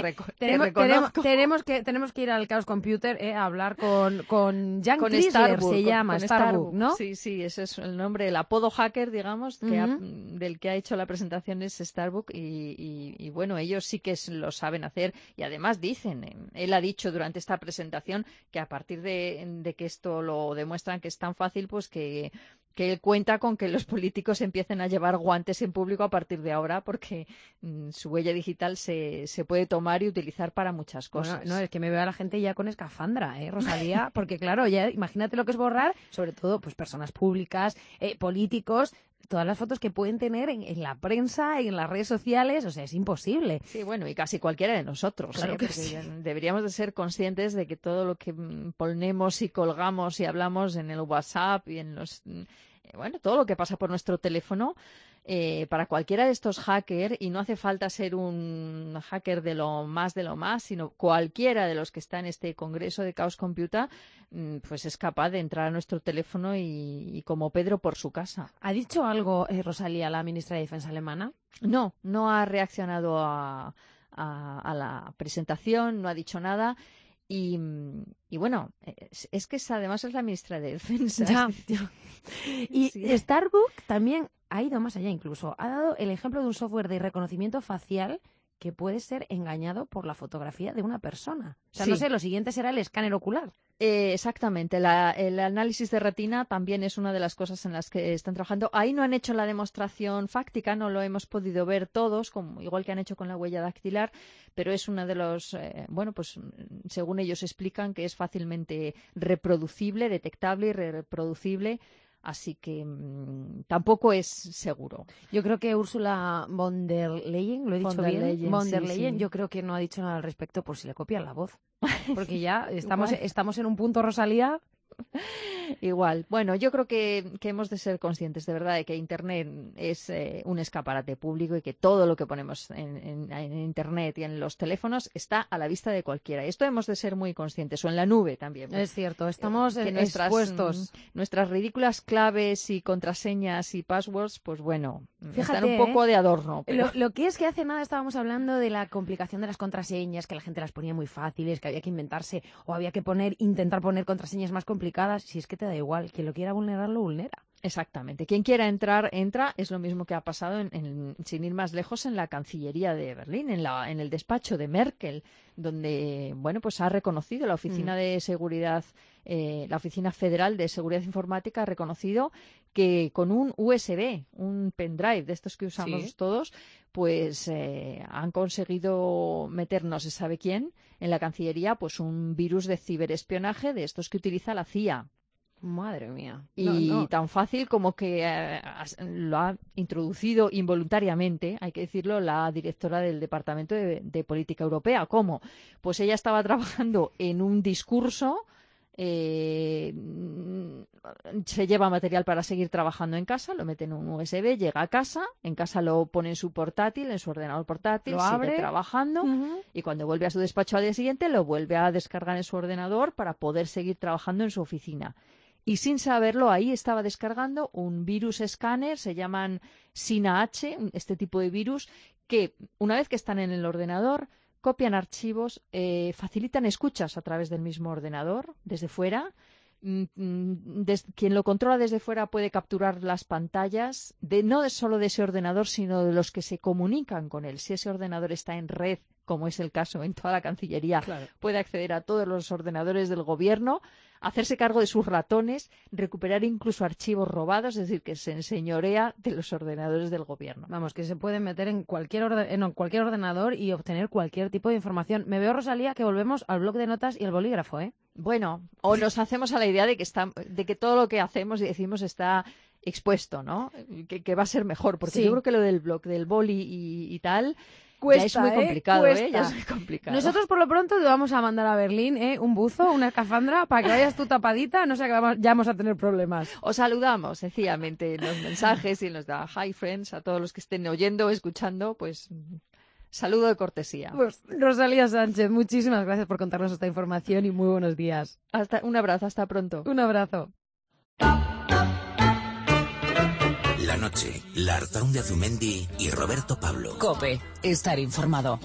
Tenemos que ir al Chaos Computer a hablar con Jan Chrysler, se llama, Starbuck, ¿no? Sí, ese es el nombre, el apodo hacker, digamos, del que ha hecho la presentación es Starbuck y bueno, ellos sí que lo saben hacer y además dicen, él ha dicho durante esta presentación que a partir de que esto lo demuestran que es tan fácil, pues que él cuenta con que los políticos empiecen a llevar guantes en público a partir de ahora porque su huella digital se puede tomar y utilizar para muchas cosas. Bueno, no, es que me veo a la gente ya con escafandra, Rosalía, porque claro, ya imagínate lo que es borrar, sobre todo pues personas públicas, políticos, todas las fotos que pueden tener en la prensa, en las redes sociales, o sea, es imposible. Sí, bueno, y casi cualquiera de nosotros, claro que porque sí. Deberíamos de ser conscientes de que todo lo que ponemos y colgamos y hablamos en el WhatsApp y en los... bueno, todo lo que pasa por nuestro teléfono, para cualquiera de estos hackers, y no hace falta ser un hacker de lo más, sino cualquiera de los que está en este congreso de Chaos Computer, pues es capaz de entrar a nuestro teléfono y como Pedro por su casa. ¿Ha dicho algo, Rosalía, la ministra de Defensa alemana? No ha reaccionado a la presentación, no ha dicho nada. Y bueno, es que además es la ministra de Defensa. Ya. Y sí. Starbuck también ha ido más allá incluso. Ha dado el ejemplo de un software de reconocimiento facial que puede ser engañado por la fotografía de una persona. O sea, sí. No sé, lo siguiente será el escáner ocular. Exactamente. El análisis de retina también es una de las cosas en las que están trabajando. Ahí no han hecho la demostración fáctica, no lo hemos podido ver todos, igual que han hecho con la huella dactilar, pero es uno de los, pues según ellos explican, que es fácilmente reproducible, detectable y reproducible. Así que tampoco es seguro. Yo creo que Ursula von der Leyen, lo he dicho bien, von der Leyen, sí. Yo creo que no ha dicho nada al respecto por si le copian la voz. Porque ya estamos en un punto, Rosalía. Igual. Bueno, yo creo que hemos de ser conscientes de verdad de que Internet es un escaparate público y que todo lo que ponemos en Internet y en los teléfonos está a la vista de cualquiera. Esto hemos de ser muy conscientes, o en la nube también. Es cierto, estamos expuestos. Nuestras ridículas claves y contraseñas y passwords, pues bueno, fíjate, están un poco de adorno. Pero... Lo que es que hace nada estábamos hablando de la complicación de las contraseñas, que la gente las ponía muy fáciles, que había que inventarse o había que intentar poner contraseñas más complicadas. Si es que te da igual, quien lo quiera vulnerar, lo vulnera. Exactamente. Quien quiera entrar, entra. Es lo mismo que ha pasado, sin ir más lejos, en la Cancillería de Berlín, en el despacho de Merkel, donde, bueno, pues ha reconocido la Oficina de Seguridad, la Oficina Federal de Seguridad Informática ha reconocido que con un USB, un pendrive de estos que usamos todos, pues han conseguido meter, no se sabe quién, en la Cancillería, pues un virus de ciberespionaje de estos que utiliza la CIA. Madre mía. Y tan fácil como que lo ha introducido involuntariamente, hay que decirlo, la directora del Departamento de Política Europea. ¿Cómo? Pues ella estaba trabajando en un discurso, se lleva material para seguir trabajando en casa, lo mete en un USB, llega a casa, en casa lo pone en su portátil, en su ordenador portátil, lo abre, sigue trabajando y cuando vuelve a su despacho al día siguiente lo vuelve a descargar en su ordenador para poder seguir trabajando en su oficina. Y sin saberlo, ahí estaba descargando un virus escáner, se llaman SINA-H, este tipo de virus, que una vez que están en el ordenador, copian archivos, facilitan escuchas a través del mismo ordenador, desde fuera. Quien lo controla desde fuera puede capturar las pantallas, no solo de ese ordenador, sino de los que se comunican con él. Si ese ordenador está en red, como es el caso en toda la Cancillería, puede acceder a todos los ordenadores del gobierno, hacerse cargo de sus ratones, recuperar incluso archivos robados, es decir, que se enseñorea de los ordenadores del gobierno. Vamos, que se puede meter en cualquier ordenador y obtener cualquier tipo de información. Me veo, Rosalía, que volvemos al bloc de notas y el bolígrafo, ¿eh? Bueno, o nos hacemos a la idea de que todo lo que hacemos y decimos está expuesto, ¿no? Que va a ser mejor, porque yo creo que lo del bloc del boli y tal... Cuesta, ya es muy complicado, Cuesta. ya es muy complicado. Nosotros por lo pronto te vamos a mandar a Berlín un buzo, una escafandra, para que vayas tú tapadita, no sé que ya vamos a tener problemas. Os saludamos sencillamente en los mensajes y en los da Hi Friends, a todos los que estén oyendo o escuchando, pues saludo de cortesía. Pues Rosalía Sánchez, muchísimas gracias por contarnos esta información y muy buenos días. Un abrazo, hasta pronto. Un abrazo. La noche, Lartaun de Azumendi y Roberto Pablo. COPE, estar informado.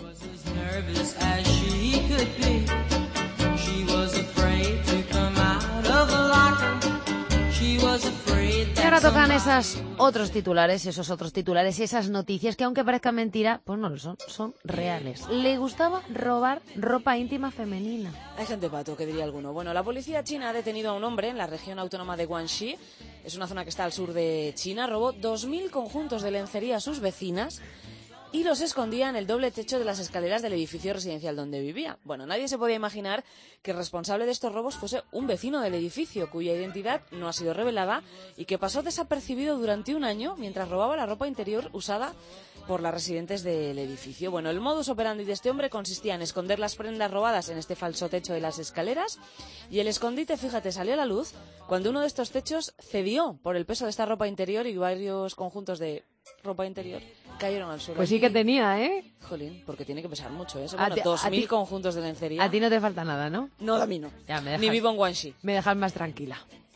Y ahora tocan esos otros titulares, esas noticias que aunque parezcan mentira, pues no lo son, son reales. Le gustaba robar ropa íntima femenina. Hay gente pato, que diría alguno. Bueno, la policía china ha detenido a un hombre en la región autónoma de Guangxi. Es una zona que está al sur de China. Robó 2.000 conjuntos de lencería a sus vecinas y los escondía en el doble techo de las escaleras del edificio residencial donde vivía. Bueno, nadie se podía imaginar que el responsable de estos robos fuese un vecino del edificio, cuya identidad no ha sido revelada y que pasó desapercibido durante un año mientras robaba la ropa interior usada por las residentes del edificio. Bueno, el modus operandi de este hombre consistía en esconder las prendas robadas en este falso techo de las escaleras y el escondite, fíjate, salió a la luz cuando uno de estos techos cedió por el peso de esta ropa interior y varios conjuntos de ropa interior cayeron al suelo. Pues sí que tenía, ¿eh? Jolín, porque tiene que pesar mucho eso. A Bueno, ti- 2.000 conjuntos de lencería. A ti no te falta nada, ¿no? No, a mí no. Ya, me Ni vivo en Guangxi. Me dejas más tranquila.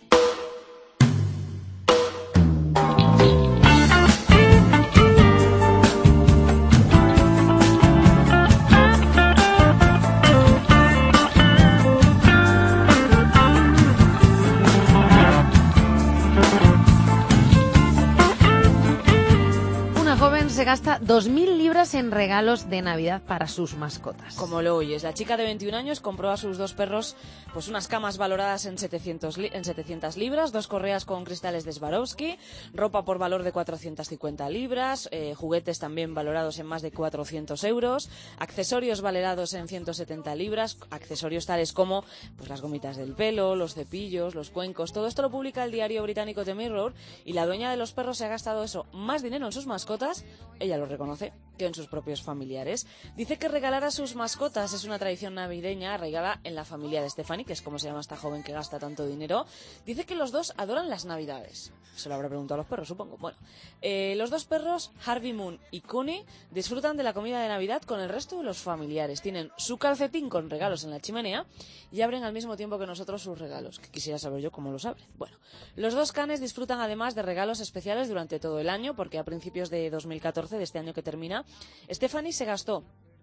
Se gasta 2.000 libras en regalos de Navidad para sus mascotas. Como lo oyes, la chica de 21 años compró a sus dos perros pues unas camas valoradas en 700 libras, dos correas con cristales de Swarovski, ropa por valor de 450 libras, juguetes también valorados en más de 400 euros, accesorios valorados en 170 libras, accesorios tales como pues las gomitas del pelo, los cepillos, los cuencos. Todo esto lo publica el diario británico The Mirror y la dueña de los perros se ha gastado eso, más dinero en sus mascotas, ella lo reconoce, que en sus propios familiares. Dice que regalar a sus mascotas es una tradición navideña arraigada en la familia de Stephanie, que es como se llama esta joven que gasta tanto dinero. Dice que los dos adoran las Navidades. Se lo habrá preguntado a los perros, supongo. Bueno, los dos perros, Harvey Moon y Cooney, disfrutan de la comida de Navidad con el resto de los familiares. Tienen su calcetín con regalos en la chimenea y abren al mismo tiempo que nosotros sus regalos, que quisiera saber yo cómo los abren. Bueno, los dos canes disfrutan además de regalos especiales durante todo el año, porque a principios de 2014, de este año que termina, Stephanie se gastó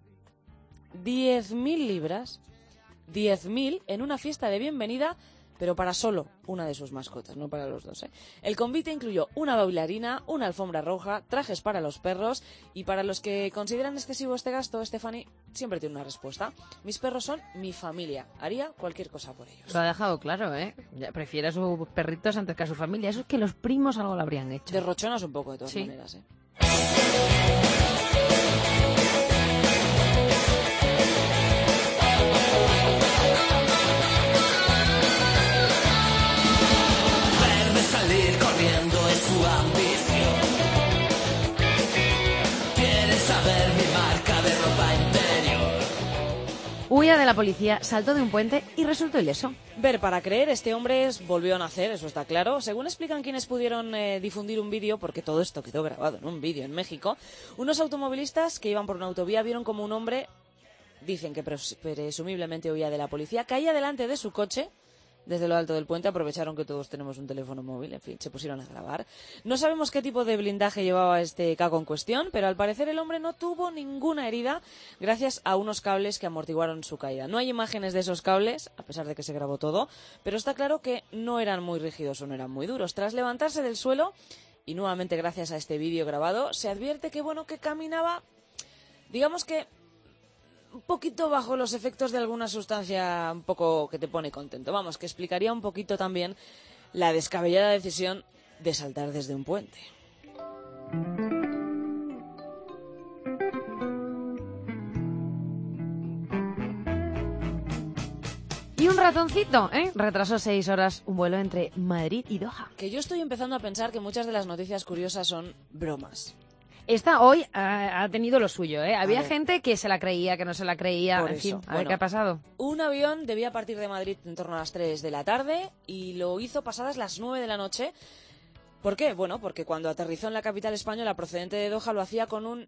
10.000 libras, 10.000 en una fiesta de bienvenida, pero para solo una de sus mascotas, no para los dos, ¿eh? El convite incluyó una bailarina, una alfombra roja, trajes para los perros y para los que consideran excesivo este gasto, Stephanie siempre tiene una respuesta. Mis perros son mi familia, haría cualquier cosa por ellos. Lo ha dejado claro, ¿eh? Ya prefiere a sus perritos antes que a su familia. Eso es que los primos algo lo habrían hecho. Derrochonas un poco de todas Sí. maneras, ¿eh? Verme salir corriendo es su ambición. Quiere saber mi marca de ropa interior. Huía de la policía, saltó de un puente y resultó ileso. Ver para creer, este hombre volvió a nacer, eso está claro. Según explican quienes pudieron difundir un vídeo, porque todo esto quedó grabado en un vídeo en México, unos automovilistas que iban por una autovía vieron como un hombre, dicen que presumiblemente huía de la policía, caía delante de su coche. Desde lo alto del puente aprovecharon que todos tenemos un teléfono móvil, en fin, se pusieron a grabar. No sabemos qué tipo de blindaje llevaba este caco en cuestión, pero al parecer el hombre no tuvo ninguna herida gracias a unos cables que amortiguaron su caída. No hay imágenes de esos cables, a pesar de que se grabó todo, pero está claro que no eran muy rígidos o no eran muy duros. Tras levantarse del suelo, y nuevamente gracias a este vídeo grabado, se advierte que, bueno, que caminaba, digamos que un poquito bajo los efectos de alguna sustancia un poco que te pone contento. Vamos, que explicaría un poquito también la descabellada decisión de saltar desde un puente. Y un ratoncito, retrasó 6 horas un vuelo entre Madrid y Doha. Que yo estoy empezando a pensar que muchas de las noticias curiosas son bromas. Esta hoy ha tenido lo suyo, ¿eh? Había gente que se la creía, que no se la creía, Por en fin, eso. a ver qué ha pasado. Un avión debía partir de Madrid en torno a las 3 de la tarde y lo hizo pasadas las 9 de la noche. ¿Por qué? Bueno, porque cuando aterrizó en la capital española procedente de Doha lo hacía con un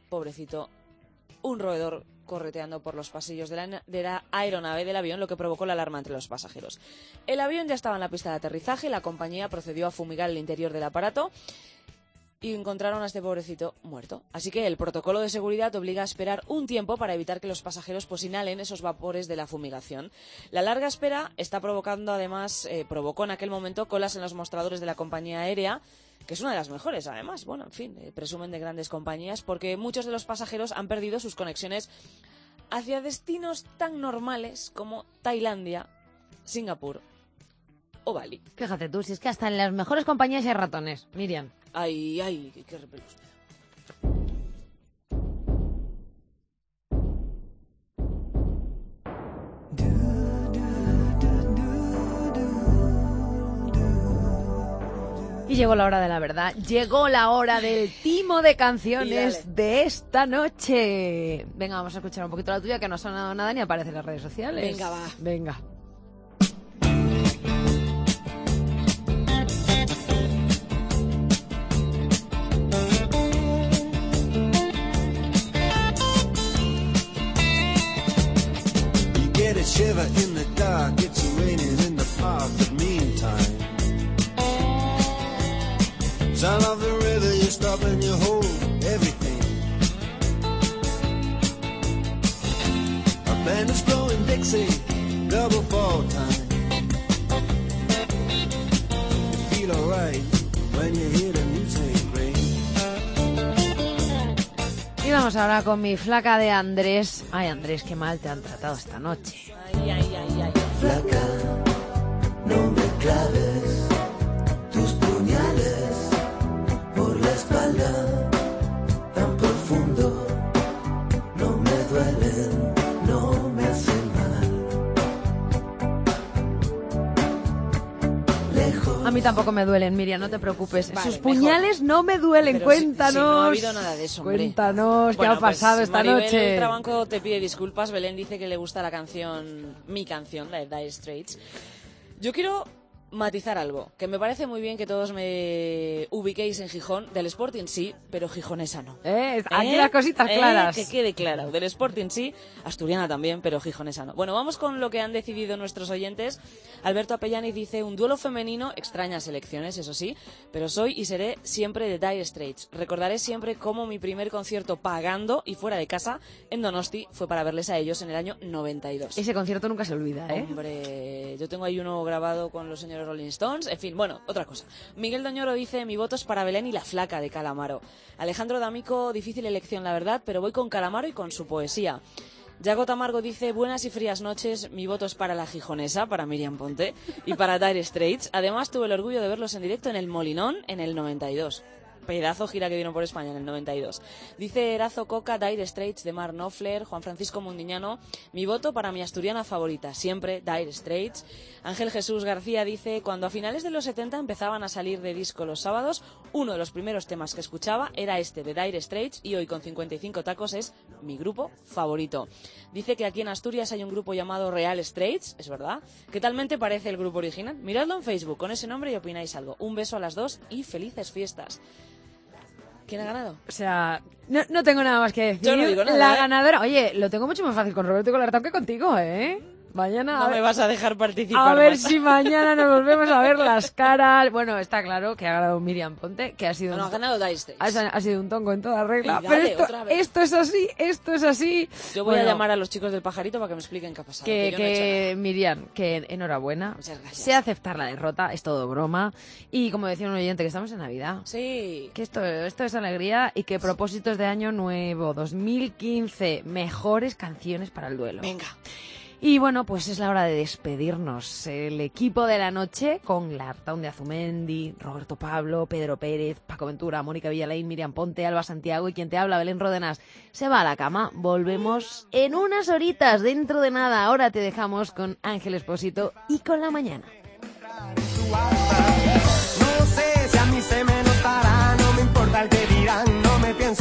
roedor correteando por los pasillos de la aeronave del avión, lo que provocó la alarma entre los pasajeros. El avión ya estaba en la pista de aterrizaje y la compañía procedió a fumigar el interior del aparato y encontraron a este pobrecito muerto. Así que el protocolo de seguridad obliga a esperar un tiempo para evitar que los pasajeros pues inhalen esos vapores de la fumigación. La larga espera está provocando además, provocó en aquel momento colas en los mostradores de la compañía aérea, que es una de las mejores, además. Bueno, en fin, presumen de grandes compañías, porque muchos de los pasajeros han perdido sus conexiones hacia destinos tan normales como Tailandia, Singapur o Bali. Fíjate tú, si es que hasta en las mejores compañías hay ratones, Miriam. Ay, qué repelos. Y llegó la hora de la verdad, llegó la hora del timo de canciones de esta noche. Venga, vamos a escuchar un poquito la tuya, que no ha sonado nada ni aparece en las redes sociales. Venga, va. Venga. You get a shiver in the dark, it's raining in the park, but meantime sound of the river, you stop and you hold everything. A band is blowing Dixie, double fall time. You feel alright when you hear the music ring. Y vamos ahora con mi flaca de Andrés. Ay, Andrés, qué mal te han tratado esta noche. Ay. Flaca, no me claves tus puñales por la espalda, tan profundo, no me duelen, no me hacen mal. Lejos. A mí tampoco me duelen, Miriam, no te preocupes. Vale, Sus puñales no me duelen, Pero cuéntanos. si no ha habido nada de eso, hombre. Cuéntanos, ¿qué Bueno, ha pasado pues, esta Maribel noche? Trabanco te pide disculpas. Belén dice que le gusta la canción, mi canción, la de Dire Straits. Yo quiero matizar algo, que me parece muy bien que todos me ubiquéis en Gijón, del Sporting sí, pero gijonesa no. Aquí las cositas claras. Que quede claro, del Sporting sí, asturiana también, pero gijonesa no. Bueno, vamos con lo que han decidido nuestros oyentes. Alberto Apellani dice, un duelo femenino, extrañas elecciones, eso sí, pero soy y seré siempre de Dire Straits. Recordaré siempre cómo mi primer concierto pagando y fuera de casa en Donosti fue para verles a ellos en el año 92. Ese concierto nunca se olvida, ¿eh? Hombre, yo tengo ahí uno grabado con los señores Rolling Stones. En fin, bueno, otra cosa. Miguel Doñoro dice, mi voto es para Belén y la flaca de Calamaro. Alejandro D'Amico, difícil elección la verdad, pero voy con Calamaro y con su poesía. Yago Tamargo dice, buenas y frías noches, mi voto es para la gijonesa, para Miriam Ponte, y para Dire Straits. Además, tuve el orgullo de verlos en directo en el Molinón en el 92. Pedazo gira que dieron por España en el 92. Dice Erazo Coca, Dire Straits, de Mark Knopfler, Juan Francisco Mundiñano, mi voto para mi asturiana favorita, siempre Dire Straits. Ángel Jesús García dice, cuando a finales de los 70 empezaban a salir de disco los sábados, uno de los primeros temas que escuchaba era este de Dire Straits y hoy con 55 tacos es mi grupo favorito. Dice que aquí en Asturias hay un grupo llamado Real Straits, es verdad. ¿Qué talmente parece el grupo original? Miradlo en Facebook con ese nombre y opináis algo. Un beso a las dos y felices fiestas. ¿Quién ha ganado? O sea, no tengo nada más que decir. Yo no digo nada, La ¿eh? ganadora... Oye, lo tengo mucho más fácil con Roberto y con Lartón que contigo, ¿eh? Mañana... No me vas a dejar participar A ver más. si mañana nos volvemos a ver las caras. Bueno, está claro que ha ganado Miriam Ponte, que ha sido... No, ha ganado Dire Straits. Ha sido un tongo en toda regla. Y dale, pero otra vez. esto es así. Yo voy a Bueno, llamar a los chicos del Pajarito para que me expliquen qué ha pasado. Que, yo no he hecho nada. Miriam, que enhorabuena. Muchas gracias. Sé aceptar la derrota, es todo broma. Y como decía un oyente, que estamos en Navidad. Sí. Que esto es alegría y que propósitos de año nuevo, 2015, mejores canciones para el duelo. Venga. Y bueno, pues es la hora de despedirnos. El equipo de la noche con Lartaun de Azumendi, Roberto Pablo, Pedro Pérez, Paco Ventura, Mónica Villalain, Miriam Ponte, Alba Santiago y quien te habla, Belén Ródenas, se va a la cama. Volvemos en unas horitas, dentro de nada. Ahora te dejamos con Ángel Espósito y con La Mañana. No sé si a mí se me notará, no me importa el que dirán, no me pienso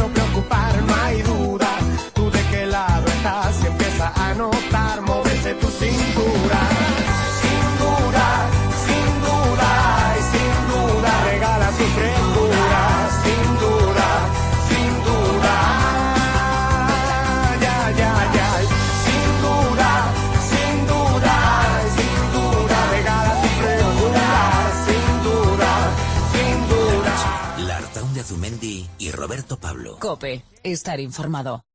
COPE. Estar informado.